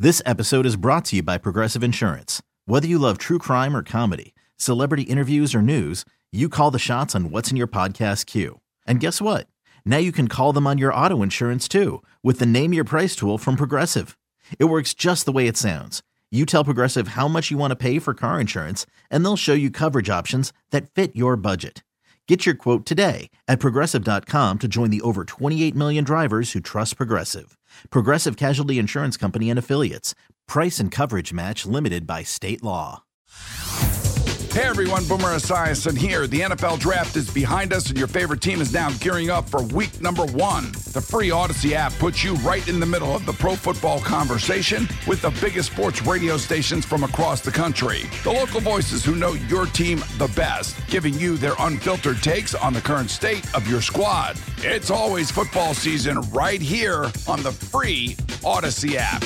This episode is brought to you by Progressive Insurance. Whether you love true crime or comedy, celebrity interviews or news, you call the shots on what's in your podcast queue. And guess what? Now you can call them on your auto insurance too with the Name Your Price tool from Progressive. It works just the way it sounds. You tell Progressive how much you want to pay for car insurance, and they'll show you coverage options that fit your budget. Get your quote today at Progressive.com to join the over 28 million drivers who trust Progressive. Progressive Casualty Insurance Company and Affiliates. Price and coverage match limited by state law. Hey everyone, Boomer Esiason here. The NFL Draft is behind us and your favorite team is now gearing up for week number 1. The free Odyssey app puts you right in the middle of the pro football conversation with the biggest sports radio stations from across the country. The local voices who know your team the best, giving you their unfiltered takes on the current state of your squad. It's always football season right here on the free Odyssey app.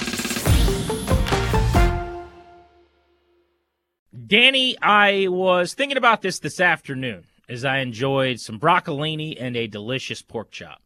Danny, I was thinking about this afternoon as I enjoyed some broccolini and a delicious pork chop.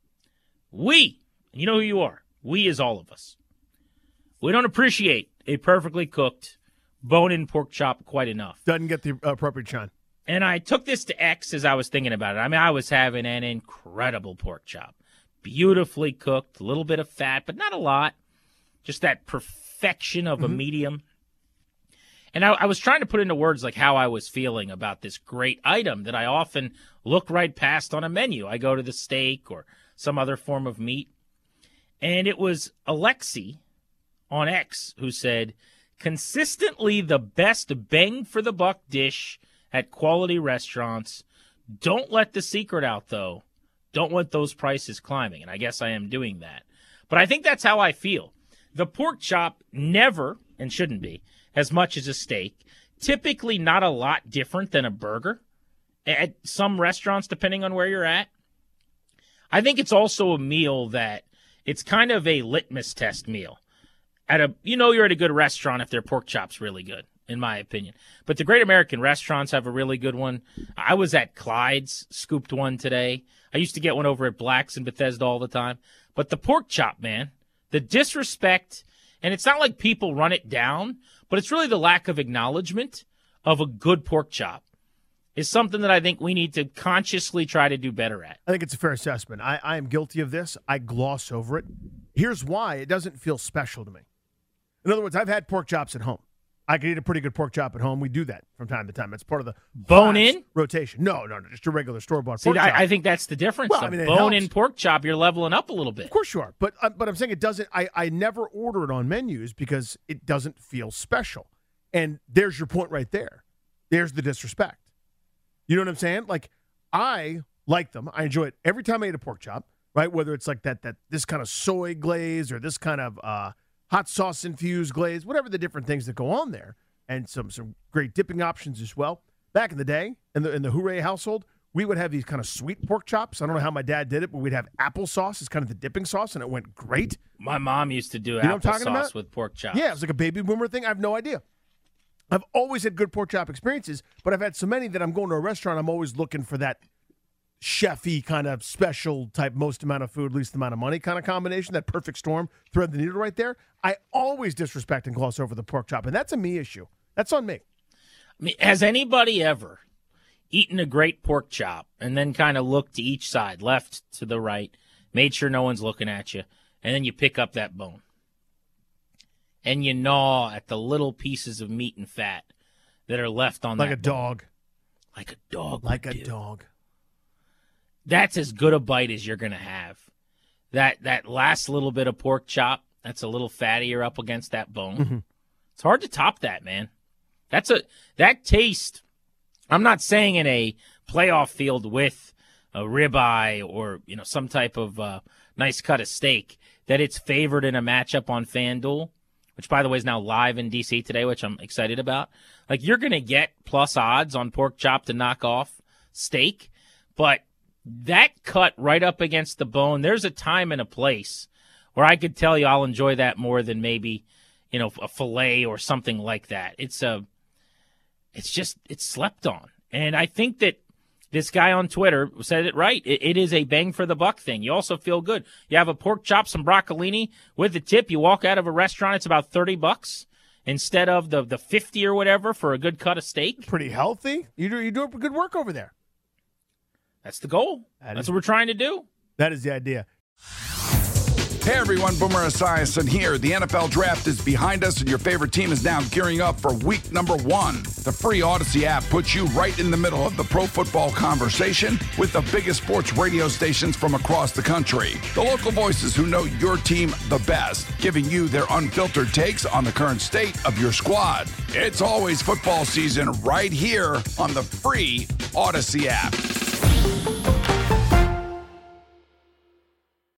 You know who you are. We is all of us. We don't appreciate a perfectly cooked bone-in pork chop quite enough. Doesn't get the appropriate shine. And I took this to X as I was thinking about it. I mean, I was having an incredible pork chop. Beautifully cooked, a little bit of fat, but not a lot. Just that perfection of a medium. And I was trying to put into words like how I was feeling about this great item that I often look right past on a menu. I go to the steak or some other form of meat. And it was Alexi on X who said, consistently the best bang for the buck dish at quality restaurants. Don't let the secret out, though. Don't want those prices climbing. And I guess I am doing that. But I think that's how I feel. The pork chop never, and shouldn't be, as much as a steak. Typically not a lot different than a burger at some restaurants, depending on where you're at. I think it's also a meal that it's kind of a litmus test meal. You're at a good restaurant if their pork chop's really good, in my opinion. But the Great American Restaurants have a really good one. I was at Clyde's, scooped one today. I used to get one over at Black's in Bethesda all the time. But the pork chop, man, the disrespect, and it's not like people run it down, but it's really the lack of acknowledgement of a good pork chop is something that I think we need to consciously try to do better at. I think it's a fair assessment. I am guilty of this. I gloss over it. Here's why. It doesn't feel special to me. In other words, I've had pork chops at home. I can eat a pretty good pork chop at home. We do that from time to time. It's part of the bone-in rotation. No, just a regular store-bought pork chop. I think that's the difference. Well, bone-in pork chop, you're leveling up a little bit. Of course you are. But I'm saying it doesn't. I never order it on menus because it doesn't feel special. And there's your point right there. There's the disrespect. You know what I'm saying? Like, I like them. I enjoy it every time I eat a pork chop, right? Whether it's like that this kind of soy glaze or this kind of hot sauce infused glaze, whatever the different things that go on there, and some great dipping options as well. Back in the day, in the Hooray household, we would have these kind of sweet pork chops. I don't know how my dad did it, but we'd have applesauce as kind of the dipping sauce, and it went great. My mom used to do applesauce with pork chops. Yeah, it was like a baby boomer thing. I have no idea. I've always had good pork chop experiences, but I've had so many that I'm going to a restaurant, I'm always looking for that chefy kind of special type, most amount of food, least amount of money kind of combination, that perfect storm, thread the needle right there. I always disrespect and gloss over the pork chop, and that's a me issue. That's on me. I mean, has anybody ever eaten a great pork chop and then kind of looked to each side, left to the right, made sure no one's looking at you, and then you pick up that bone and you gnaw at the little pieces of meat and fat that are left on like that a dog. Like a dog. Like a dog. That's as good a bite as you're going to have. That last little bit of pork chop, that's a little fattier up against that bone. Mm-hmm. It's hard to top that, man. That taste, I'm not saying in a playoff field with a ribeye or some type of nice cut of steak that it's favored in a matchup on FanDuel, which, by the way, is now live in D.C. today, which I'm excited about. Like, you're going to get plus odds on pork chop to knock off steak, but that cut right up against the bone, there's a time and a place where I could tell you I'll enjoy that more than maybe, a filet or something like that. It's slept on. And I think that This guy on Twitter said it right. It is a bang for the buck thing. You also feel good. You have a pork chop, some broccolini with the tip. You walk out of a restaurant, it's about $30 instead of the 50 or whatever for a good cut of steak. Pretty healthy. You do good work over there. That's the goal. That's what we're trying to do. That is the idea. Hey everyone, Boomer Esiason here. The NFL Draft is behind us and your favorite team is now gearing up for week number 1. The free Odyssey app puts you right in the middle of the pro football conversation with the biggest sports radio stations from across the country. The local voices who know your team the best, giving you their unfiltered takes on the current state of your squad. It's always football season right here on the free Odyssey app.